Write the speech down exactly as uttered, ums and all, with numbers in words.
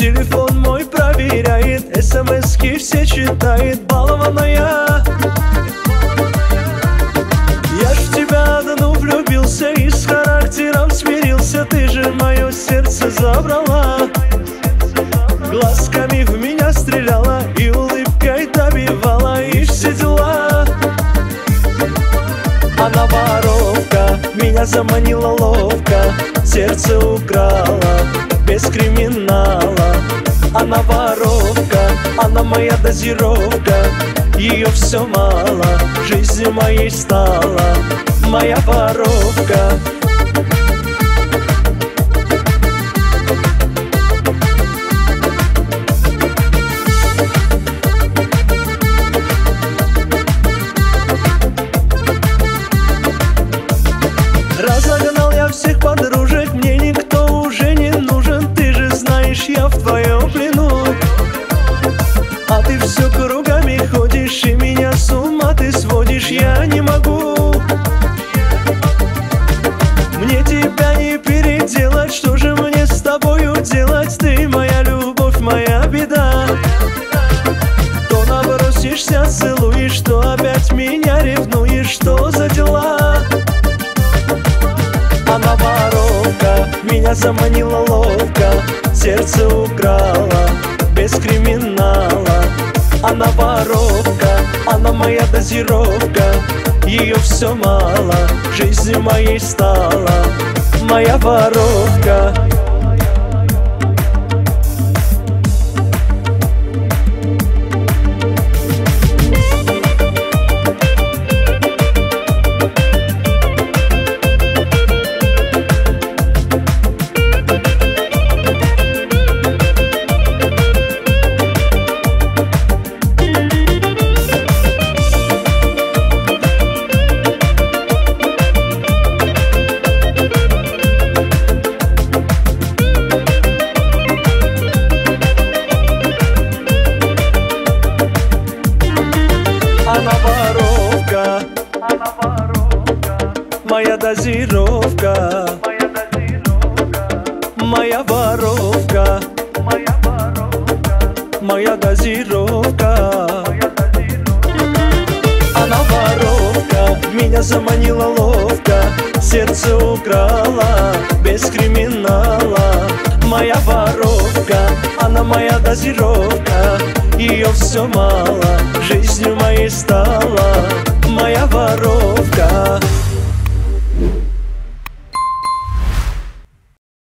Телефон мой проверяет, смс-ки все читает, балованная. Я ж в тебя одну влюбился и с характером смирился. Ты же мое сердце забрала, глазками в меня стреляла и улыбкой добивала, и все дела. Она воровка, меня заманила ловко, сердце украла без криминала. Она воровка, она моя дозировка, ее все мало, жизнью моей стала моя воровка. Разогнал я всех подружек, мне никто уже не нужен. Ты же знаешь, я в твоем плену, а ты все кругами ходишь и меня с ума ты сводишь. Я не могу, мне тебя не переделать. Что же мне с тобою делать? Ты моя любовь, моя беда. То набросишься, целуешь, то опять меня ревнуешь. Что за дела? Она воровка, меня заманила ловко, сердце украла без криминала. Она воровка, она моя дозировка, ее все мало, жизнью моей стала моя воровка. Она воровка, она воровка, моя дозировка, моя дозировка, моя воровка, моя воровка, моя дозировка, моя дозировка. Она воровка, меня заманила ловко, сердце украла без криминала. Моя воровка, она моя дозировка, ее все мало, жизнью моей стала